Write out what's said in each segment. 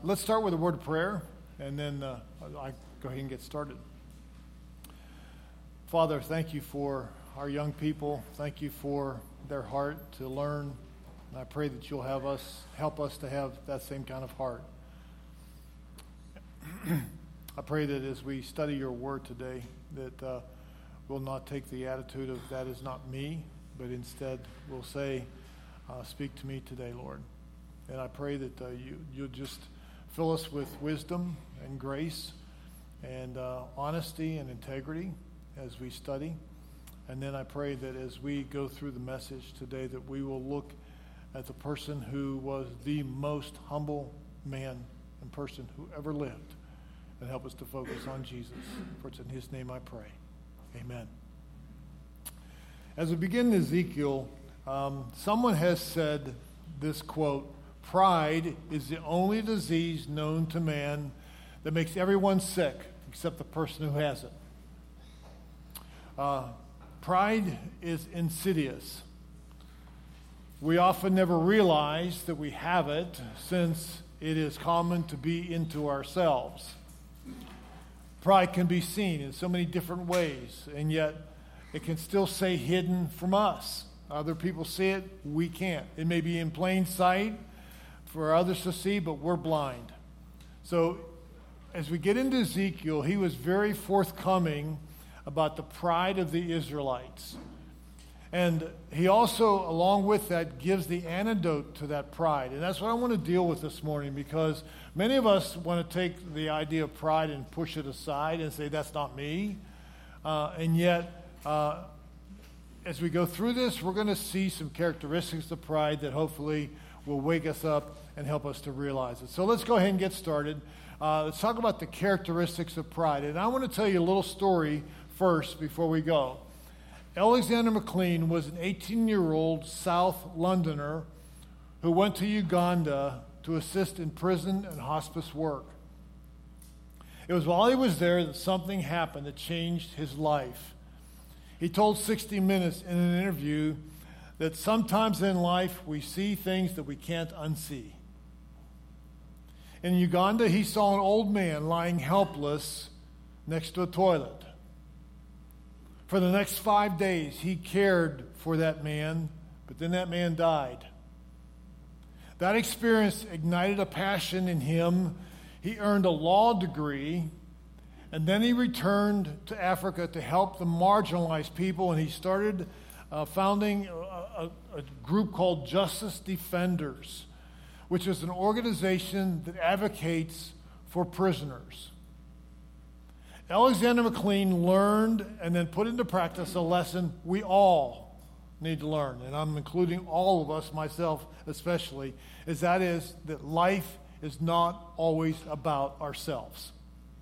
Let's start with a word of prayer, and then I go ahead and get started. Father, thank you for our young people. Thank you for their heart to learn. And I pray that you'll help us to have that same kind of heart. I pray that as we study your word today, that we'll not take the attitude of that is not me, but instead we'll say, speak to me today, Lord. And I pray that you'll just fill us with wisdom and grace and honesty and integrity as we study. And then I pray that as we go through the message today, that we will look at the person who was the most humble man and person who ever lived, and help us to focus on Jesus. For it's in his name I pray. Amen. As we begin Ezekiel, someone has said this quote: "Pride is the only disease known to man that makes everyone sick except the person who has it." Pride is insidious. We often never realize that we have it, since it is common to be into ourselves. Pride can be seen in so many different ways, and yet it can still stay hidden from us. Other people see it, we can't. It may be in plain sight for others to see, but we're blind. So as we get into Ezekiel, he was very forthcoming about the pride of the Israelites. And he also, along with that, gives the antidote to that pride. And that's what I want to deal with this morning, because many of us want to take the idea of pride and push it aside and say, that's not me. And yet, as we go through this, we're going to see some characteristics of pride that hopefully will wake us up and help us to realize it. So let's go ahead and get started. Let's talk about the characteristics of pride. And I want to tell you a little story first before we go. Alexander McLean was an 18-year-old South Londoner who went to Uganda to assist in prison and hospice work. It was while he was there that something happened that changed his life. He told 60 Minutes in an interview that sometimes in life we see things that we can't unsee. In Uganda, he saw an old man lying helpless next to a toilet. For the next 5 days, he cared for that man, but then that man died. That experience ignited a passion in him. He earned a law degree, and then he returned to Africa to help the marginalized people, and he started founding a group called Justice Defenders, which is an organization that advocates for prisoners. Alexander McLean learned and then put into practice a lesson we all need to learn, and I'm including all of us, myself especially, that life is not always about ourselves.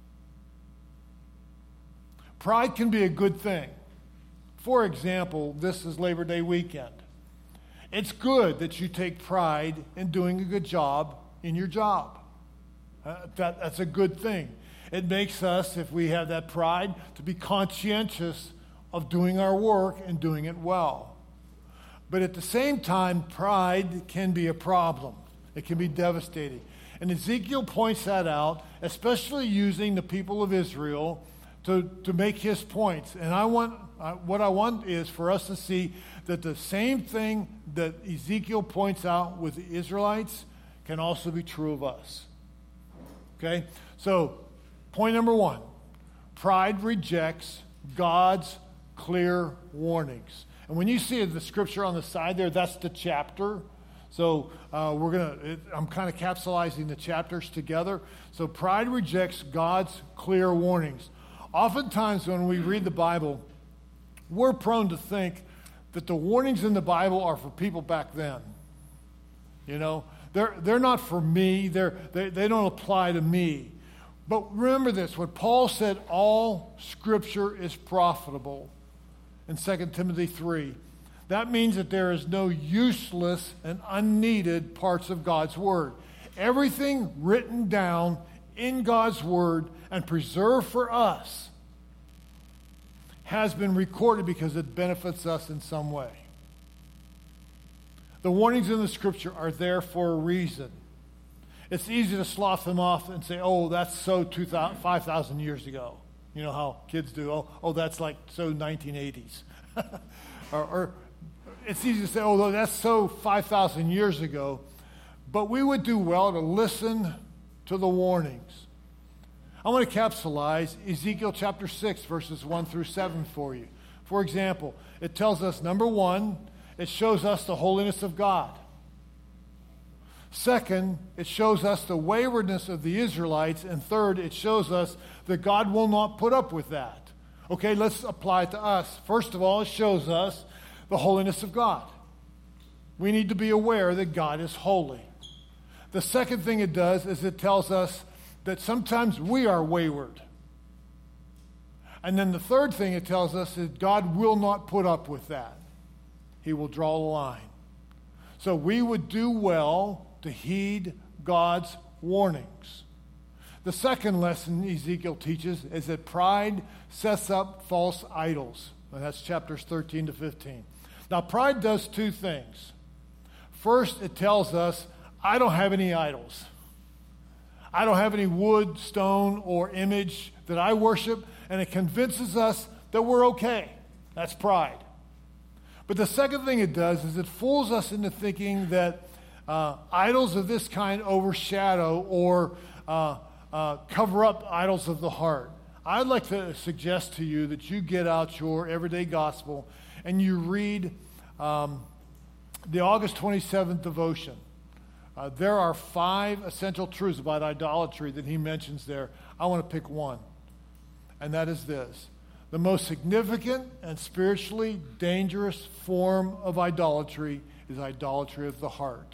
Pride can be a good thing. For example, this is Labor Day weekend. It's good that you take pride in doing a good job in your job. That's a good thing. It makes us, if we have that pride, to be conscientious of doing our work and doing it well. But at the same time, pride can be a problem. It can be devastating. And Ezekiel points that out, especially using the people of Israel to make his points. And what I want is for us to see that the same thing that Ezekiel points out with the Israelites can also be true of us. Okay? So, point number one, pride rejects God's clear warnings. And when you see the scripture on the side there, that's the chapter. So I'm kind of capsulizing the chapters together. So pride rejects God's clear warnings. Oftentimes when we read the Bible, we're prone to think that the warnings in the Bible are for people back then. You know, they're not for me. They don't apply to me. But remember this, what Paul said, all Scripture is profitable in 2 Timothy 3. That means that there is no useless and unneeded parts of God's Word. Everything written down in God's Word and preserved for us has been recorded because it benefits us in some way. The warnings in the Scripture are there for a reason. It's easy to slough them off and say, oh, that's so 5,000 years ago. You know how kids do, oh, that's like so 1980s. or it's easy to say, oh, that's so 5,000 years ago. But we would do well to listen to the warnings. I want to capsulize Ezekiel chapter 6, verses 1 through 7 for you. For example, it tells us, number one, it shows us the holiness of God. Second, it shows us the waywardness of the Israelites. And third, it shows us that God will not put up with that. Okay, let's apply it to us. First of all, it shows us the holiness of God. We need to be aware that God is holy. The second thing it does is it tells us that sometimes we are wayward. And then the third thing it tells us is God will not put up with that. He will draw the line. So we would do well to heed God's warnings. The second lesson Ezekiel teaches is that pride sets up false idols. And that's chapters 13 to 15. Now, pride does two things. First, it tells us, I don't have any idols. I don't have any wood, stone, or image that I worship, and it convinces us that we're okay. That's pride. But the second thing it does is it fools us into thinking that idols of this kind overshadow or cover up idols of the heart. I'd like to suggest to you that you get out your everyday gospel and you read the August 27th devotion. There are 5 essential truths about idolatry that he mentions there. I want to pick one, and that is this. The most significant and spiritually dangerous form of idolatry is idolatry of the heart.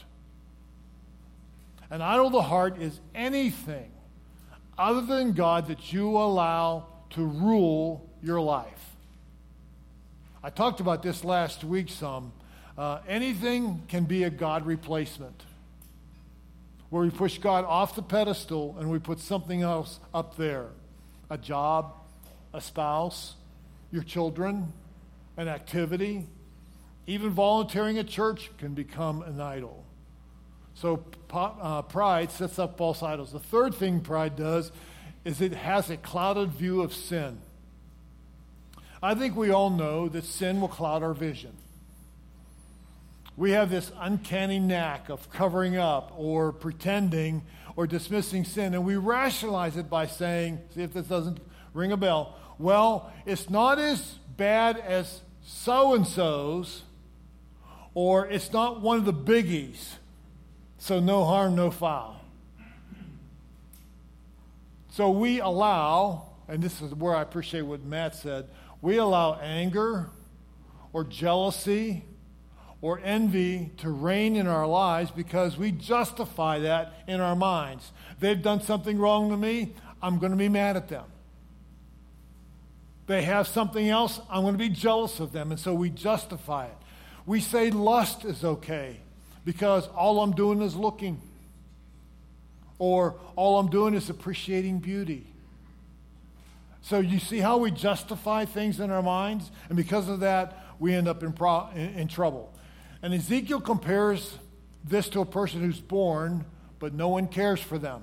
An idol of the heart is anything other than God that you allow to rule your life. I talked about this last week some. Anything can be a God replacement, where we push God off the pedestal and we put something else up there. A job, a spouse, your children, an activity, even volunteering at church can become an idol. So pride sets up false idols. The third thing pride does is it has a clouded view of sin. I think we all know that sin will cloud our vision. We have this uncanny knack of covering up or pretending or dismissing sin, and we rationalize it by saying, see if this doesn't ring a bell, well, it's not as bad as so-and-so's, or it's not one of the biggies, so no harm, no foul. So we allow, and this is where I appreciate what Matt said, we allow anger or jealousy or envy to reign in our lives because we justify that in our minds. They've done something wrong to me, I'm going to be mad at them. They have something else, I'm going to be jealous of them, and so we justify it. We say lust is okay because all I'm doing is looking, or all I'm doing is appreciating beauty. So you see how we justify things in our minds, and because of that, we end up in trouble. And Ezekiel compares this to a person who's born, but no one cares for them.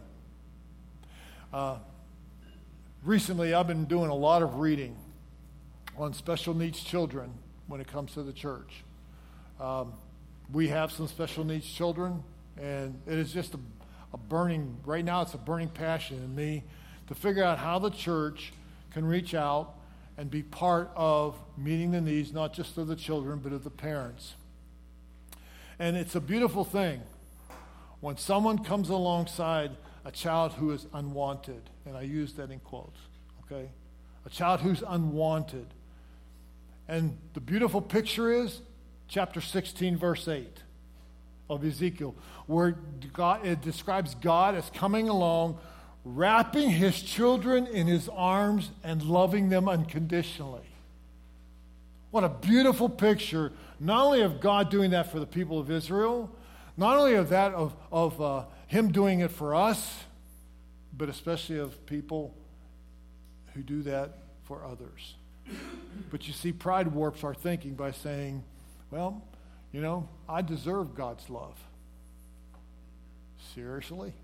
Recently, I've been doing a lot of reading on special needs children when it comes to the church. We have some special needs children, and it is just a burning, right now it's a burning passion in me to figure out how the church can reach out and be part of meeting the needs, not just of the children, but of the parents. And it's a beautiful thing when someone comes alongside a child who is unwanted, and I use that in quotes, okay? A child who's unwanted. And the beautiful picture is chapter 16, verse 8 of Ezekiel, where it describes God as coming along, wrapping his children in his arms and loving them unconditionally. What a beautiful picture, not only of God doing that for the people of Israel, not only of that of him doing it for us, but especially of people who do that for others. But you see, pride warps our thinking by saying, well, I deserve God's love. Seriously?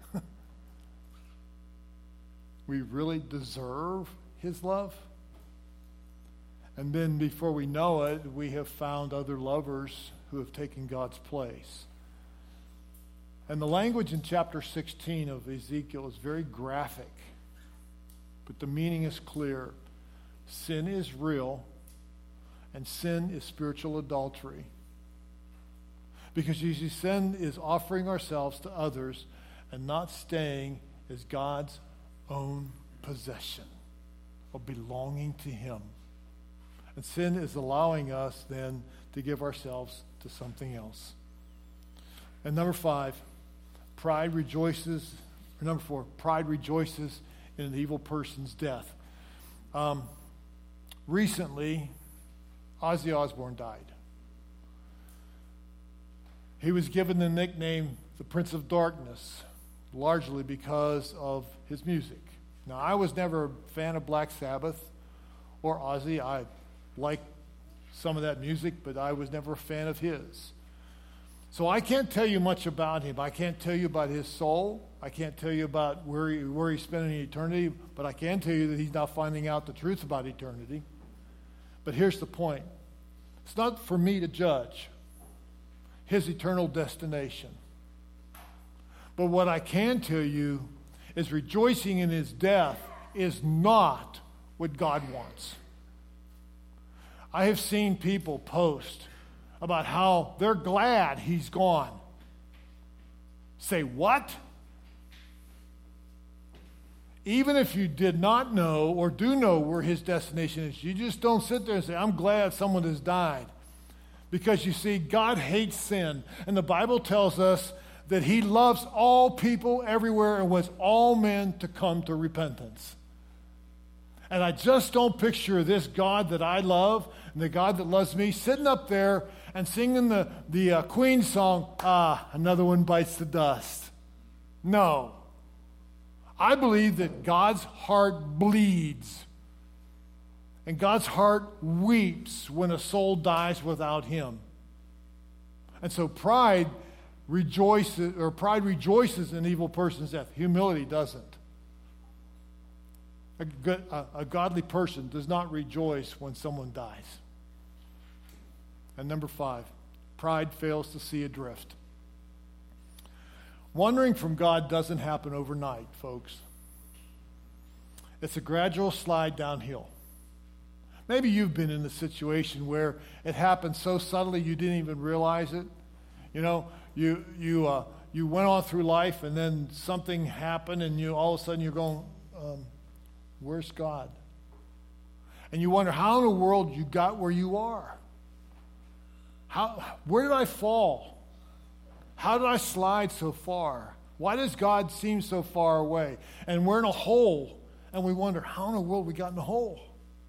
We really deserve his love? And then before we know it, we have found other lovers who have taken God's place. And the language in chapter 16 of Ezekiel is very graphic, but the meaning is clear. Sin is real, and sin is spiritual adultery. Because you see, sin is offering ourselves to others and not staying as God's own possession or belonging to him. And sin is allowing us then to give ourselves to something else. And number 4, pride rejoices in an evil person's death. Recently, Ozzy Osbourne died. He was given the nickname the Prince of Darkness, largely because of his music. Now, I was never a fan of Black Sabbath or Ozzy. I liked some of that music, but I was never a fan of his. So I can't tell you much about him. I can't tell you about his soul. I can't tell you about where he's spending eternity, but I can tell you that he's not finding out the truth about eternity. But here's the point. It's not for me to judge his eternal destination. But what I can tell you is rejoicing in his death is not what God wants. I have seen people post about how they're glad he's gone. Say what? Even if you did not know or do know where his destination is, you just don't sit there and say, I'm glad someone has died. Because you see, God hates sin. And the Bible tells us that he loves all people everywhere and wants all men to come to repentance. And I just don't picture this God that I love and the God that loves me sitting up there and singing the Queen song, another one bites the dust. No. I believe that God's heart bleeds and God's heart weeps when a soul dies without him. And so pride rejoices in evil person's death. Humility doesn't. A godly person does not rejoice when someone dies. And number 5, pride fails to see adrift. Wandering from God doesn't happen overnight, folks. It's a gradual slide downhill. Maybe you've been in a situation where it happened so subtly you didn't even realize it. You know, you went on through life and then something happened and all of a sudden you're going, where's God? And you wonder how in the world you got where you are. Where did I fall? How did I slide so far? Why does God seem so far away? And we're in a hole, and we wonder how in the world we got in a hole.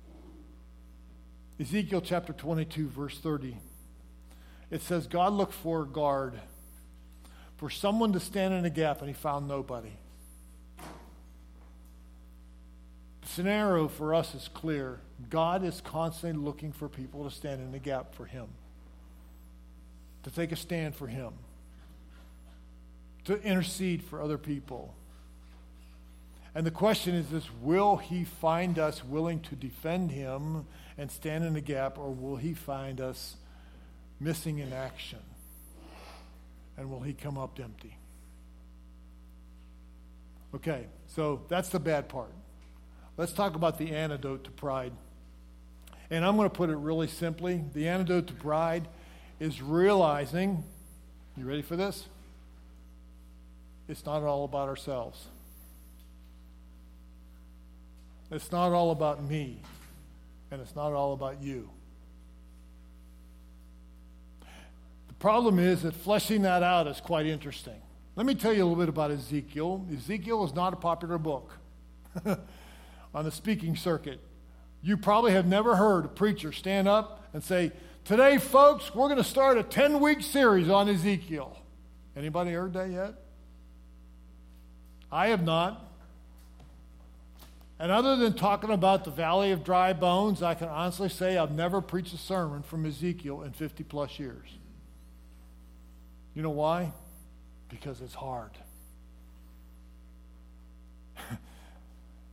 Ezekiel chapter 22, verse 30. It says, God looked for a guard, for someone to stand in a gap, and he found nobody. The scenario for us is clear. God is constantly looking for people to stand in the gap for him, to take a stand for him, to intercede for other people. And the question is this, will he find us willing to defend him and stand in the gap, or will he find us missing in action? And will he come up empty? Okay, so that's the bad part. Let's talk about the antidote to pride. And I'm going to put it really simply. The antidote to pride is realizing, you ready for this? It's not all about ourselves. It's not all about me. And it's not all about you. The problem is that fleshing that out is quite interesting. Let me tell you a little bit about Ezekiel. Ezekiel is not a popular book on the speaking circuit. You probably have never heard a preacher stand up and say, today, folks, we're going to start a 10-week series on Ezekiel. Anybody heard that yet? I have not. And other than talking about the valley of dry bones, I can honestly say I've never preached a sermon from Ezekiel in 50 plus years. You know why? Because it's hard.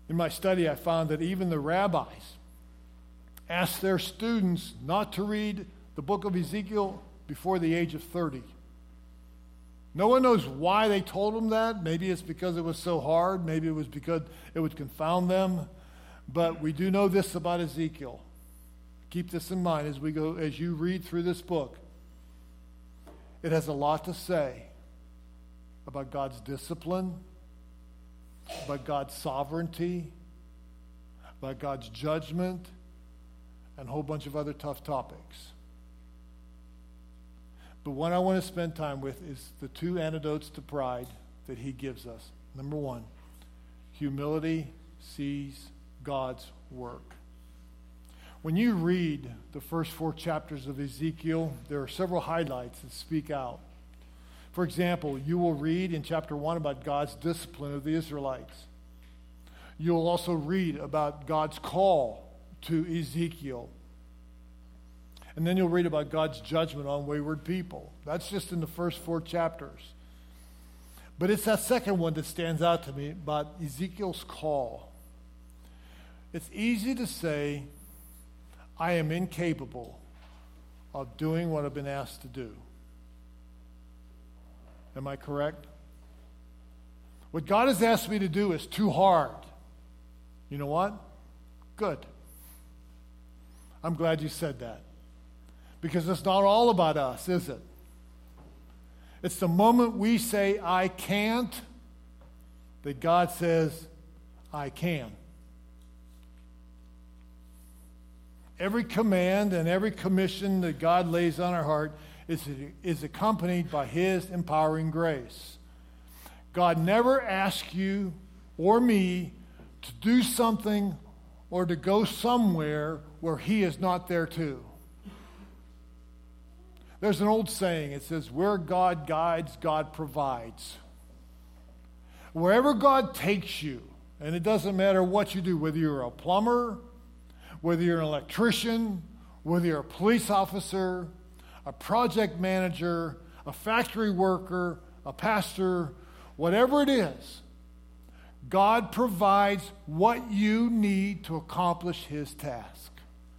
In my study, I found that even the rabbis asked their students not to read the book of Ezekiel before the age of 30. No one knows why they told them that. Maybe it's because it was so hard. Maybe it was because it would confound them. But we do know this about Ezekiel. Keep this in mind as we go, as you read through this book. It has a lot to say about God's discipline, about God's sovereignty, about God's judgment, and a whole bunch of other tough topics. But what I want to spend time with is the two antidotes to pride that he gives us. Number one, humility sees God's work. When you read the first 4 chapters of Ezekiel, there are several highlights that speak out. For example, you will read in chapter 1 about God's discipline of the Israelites. You'll also read about God's call to Ezekiel. And then you'll read about God's judgment on wayward people. That's just in the first 4 chapters. But it's that second one that stands out to me about Ezekiel's call. It's easy to say, I am incapable of doing what I've been asked to do. Am I correct? What God has asked me to do is too hard. You know what? Good. I'm glad you said that. Because it's not all about us, is it? It's the moment we say, I can't, that God says, I can. Every command and every commission that God lays on our heart is accompanied by his empowering grace. God never asks you or me to do something or to go somewhere where he is not there too. There's an old saying, it says, where God guides, God provides. Wherever God takes you, and it doesn't matter what you do, whether you're a plumber, whether you're an electrician, whether you're a police officer, a project manager, a factory worker, a pastor, whatever it is, God provides what you need to accomplish his task.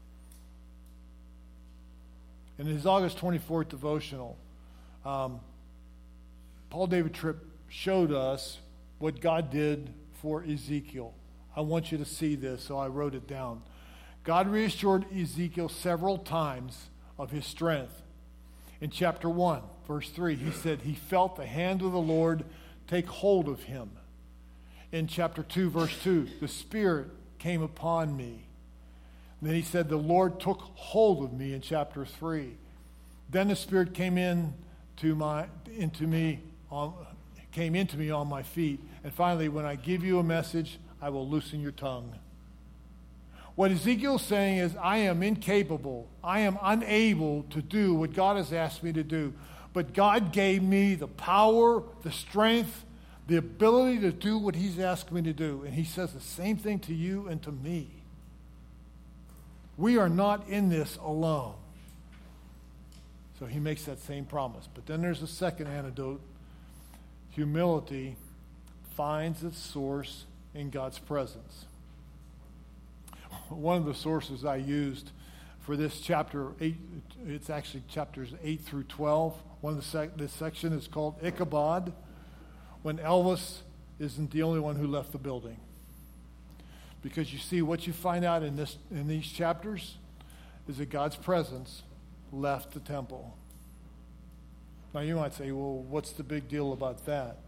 In his August 24th devotional, Paul David Tripp showed us what God did for Ezekiel. I want you to see this, so I wrote it down. God reassured Ezekiel several times of his strength. In chapter 1, verse 3, he said he felt the hand of the Lord take hold of him. In chapter 2, verse 2, the Spirit came upon me. And then he said, the Lord took hold of me in chapter 3. Then the Spirit came into me on my feet. And finally, when I give you a message, I will loosen your tongue. What Ezekiel's saying is, I am incapable. I am unable to do what God has asked me to do. But God gave me the power, the strength, the ability to do what he's asked me to do. And he says the same thing to you and to me. We are not in this alone. So he makes that same promise. But then there's a second antidote. Humility finds its source in God's presence. One of the sources I used for this chapter 8, it's actually chapters 8 through 12. This section is called Ichabod, when Elvis isn't the only one who left the building. Because you see, what you find out in these chapters is that God's presence left the temple. Now you might say, well, what's the big deal about that?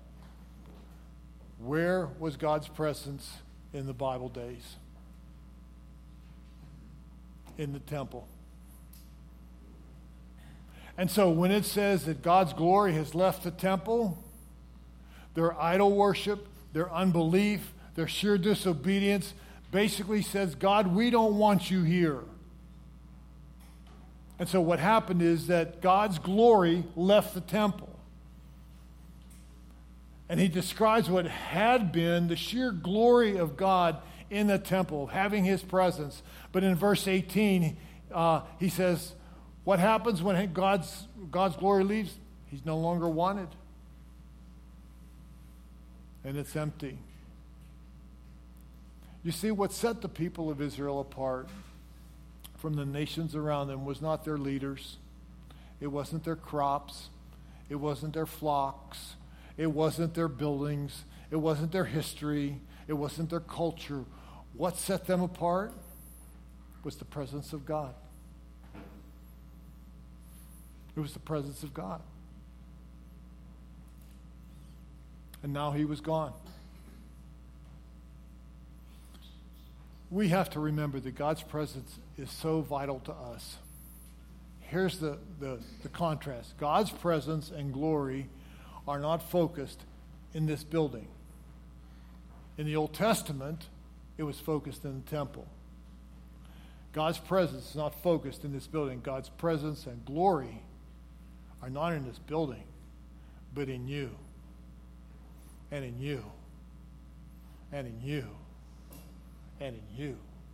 Where was God's presence in the Bible days? In the temple. And so when it says that God's glory has left the temple, their idol worship, their unbelief, their sheer disobedience basically says, God, we don't want you here. And so what happened is that God's glory left the temple. And he describes what had been the sheer glory of God in the temple, having his presence. But in verse 18, he says, what happens when God's glory leaves? He's no longer wanted. And it's empty. You see, what set the people of Israel apart from the nations around them was not their leaders. It wasn't their crops. It wasn't their flocks. It wasn't their buildings. It wasn't their history. It wasn't their culture. What set them apart was the presence of God. It was the presence of God. And now he was gone. We have to remember that God's presence is so vital to us. Here's the contrast. God's presence and glory are not focused in this building. In the Old Testament, it was focused in the temple. God's presence is not focused in this building. God's presence and glory are not in this building, but in you, and in you, and in you, and in you.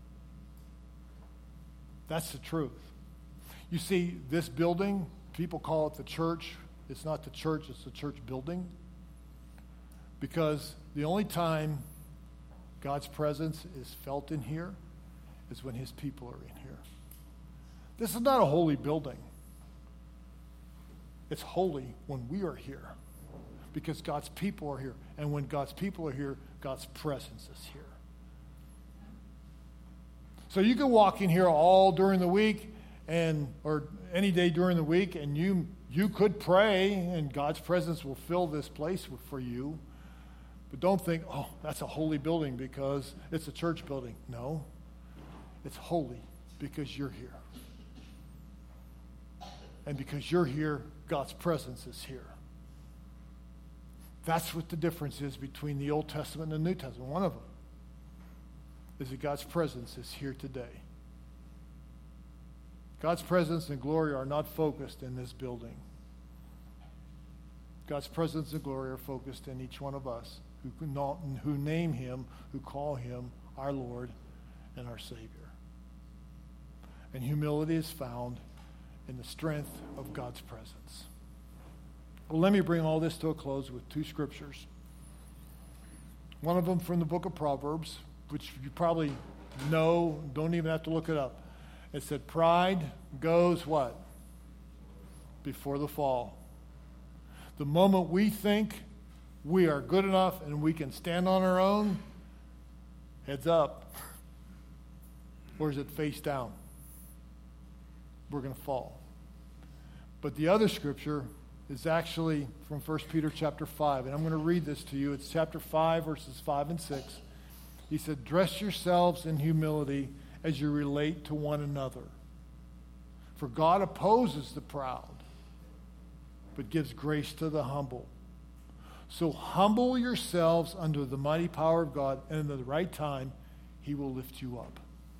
That's the truth. You see, this building, people call it the church. It's not the church, it's the church building. Because the only time God's presence is felt in here is when his people are in here. This is not a holy building. It's holy when we are here because God's people are here. And when God's people are here, God's presence is here. So you can walk in here all during the week or any day during the week, and you could pray, and God's presence will fill this place for you. But don't think, oh, that's a holy building because it's a church building. No, it's holy because you're here. And because you're here, God's presence is here. That's what the difference is between the Old Testament and the New Testament. One of them is that God's presence is here today. God's presence and glory are not focused in this building. God's presence and glory are focused in each one of us who name him, who call him our Lord and our Savior. And humility is found in the strength of God's presence. Well, let me bring all this to a close with two scriptures. One of them from the book of Proverbs, which you probably know, don't even have to look it up. It said, pride goes what? Before the fall. The moment we think we are good enough and we can stand on our own, heads up. Or is it face down? We're going to fall. But the other scripture is actually from 1 Peter chapter 5. And I'm going to read this to you. It's chapter 5, verses 5 and 6. He said, dress yourselves in humility as you relate to one another. For God opposes the proud, but gives grace to the humble. So humble yourselves under the mighty power of God, and in the right time, he will lift you up.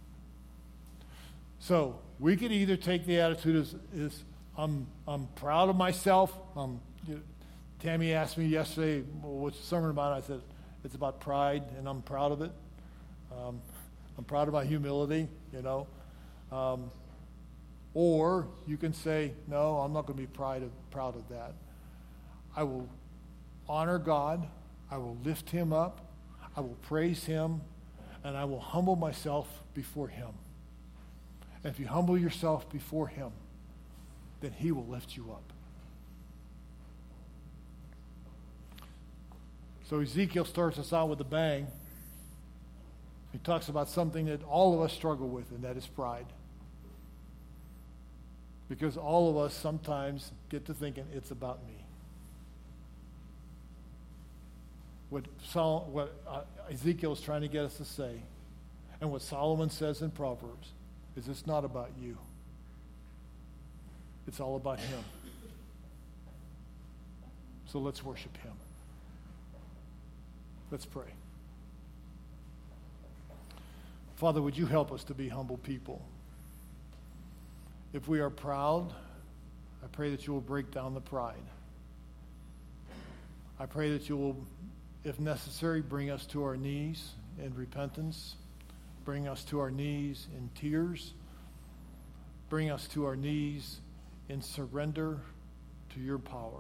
So we could either take the attitude as I'm proud of myself. Tammy asked me yesterday, well, what's the sermon about? I said, it's about pride, and I'm proud of it. I'm proud of my humility, Or you can say, no, I'm not going to be proud of that. I will honor God. I will lift him up. I will praise him. And I will humble myself before him. And if you humble yourself before him, then he will lift you up. So Ezekiel starts us out with a bang. He talks about something that all of us struggle with, and that is pride. Because all of us sometimes get to thinking it's about me. What Ezekiel is trying to get us to say, and what Solomon says in Proverbs, is it's not about you. It's all about him. So let's worship him. Let's pray. Father, would you help us to be humble people? If we are proud, I pray that you will break down the pride. I pray that you will, if necessary, bring us to our knees in repentance, bring us to our knees in tears, bring us to our knees in surrender to your power.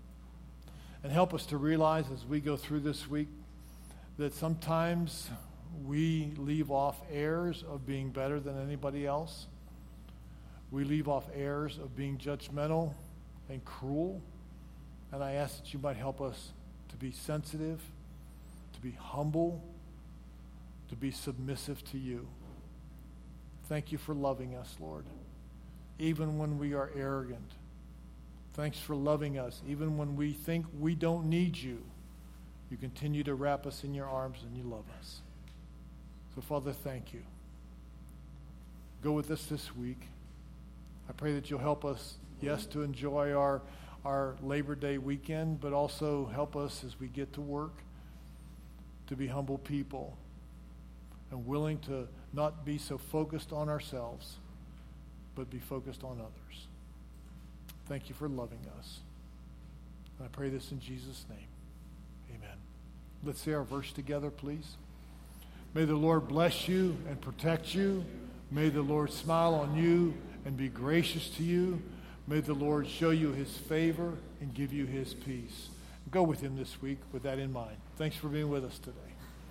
And help us to realize as we go through this week that sometimes we leave off airs of being better than anybody else. We leave off airs of being judgmental and cruel. And I ask that you might help us to be sensitive, to be humble, to be submissive to you. Thank you for loving us, Lord, even when we are arrogant. Thanks for loving us, even when we think we don't need you. You continue to wrap us in your arms and you love us. So, Father, thank you. Go with us this week. I pray that you'll help us, yes, to enjoy our Labor Day weekend, but also help us as we get to work to be humble people and willing to not be so focused on ourselves, but be focused on others. Thank you for loving us. And I pray this in Jesus' name. Amen. Let's say our verse together, please. May the Lord bless you and protect you. May the Lord smile on you and be gracious to you. May the Lord show you his favor and give you his peace. Go with him this week with that in mind. Thanks for being with us today.